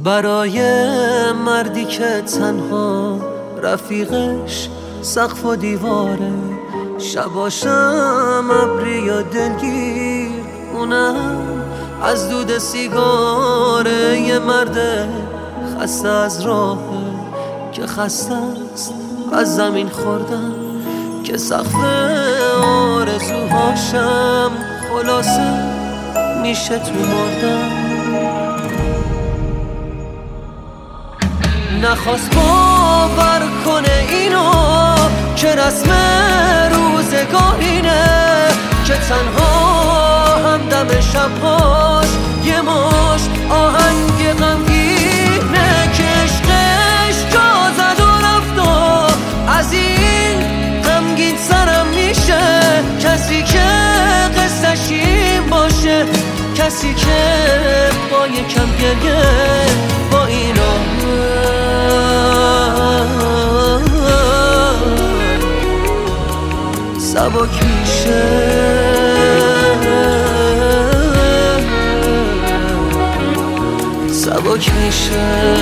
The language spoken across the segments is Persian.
برای مردی که تنها رفیقش سقف و دیواره، شباشم ابری یا دلگیر، اونم از دود سیگاره. یه مرد خسته از راهه که خسته است از زمین خوردن، که سقف آرزوهاشم خلاصه میشه تو مردن. نخواست باور کنه اینو که رسم روزگارینه، که تنها همدم شبهاش یه مشت آهنگ غمگینه، که عشقش جا زد و رفت و از این غمگین سرم میشه. کسی که قصه‌ش این باشه، کسی که با یکم گریه با اینا سبک میشه. سبک میشه.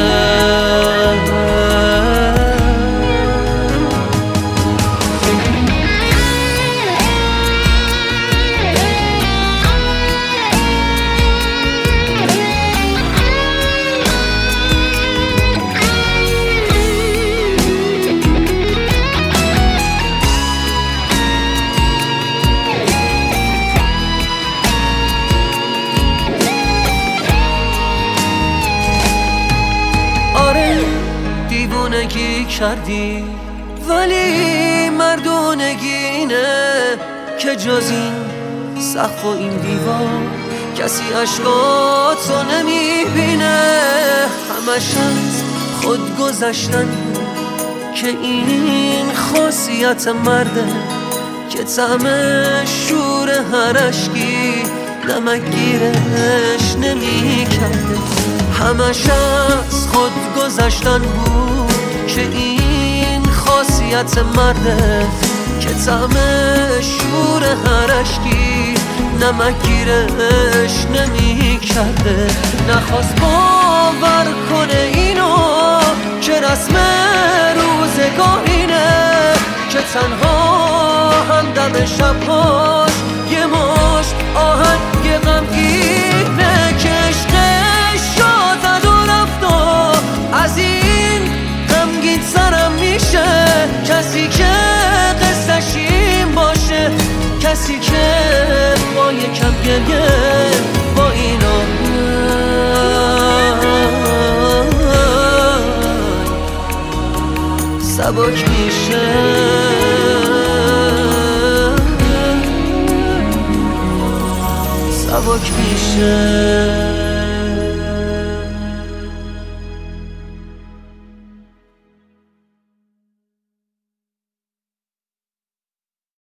دیوونگی کردی ولی مردونگی اینه، که جز این سقف و این دیوار کسی عشقاتو نمیبینه. همش از خود گذشتن که این خاصیت مرده، که طعم شور هر اشکی نمکگیرش نمیکرده. همش از خود گذشتن بود که این خاصیت مرده، که طعم شور هر اشکی نمکگیرش نمیکرده. نخواست باور کنه اینو که رسم روزگارینه، که تنها همدم شبهاش یه مشت آهنگ غمگینه، که عشقش جا زد و رفت و از این غمگین سرم میشه. کسی که قصه‌ش این باشه، کسی که با یکم گریه با اینا سبک میشه. سبک میشه.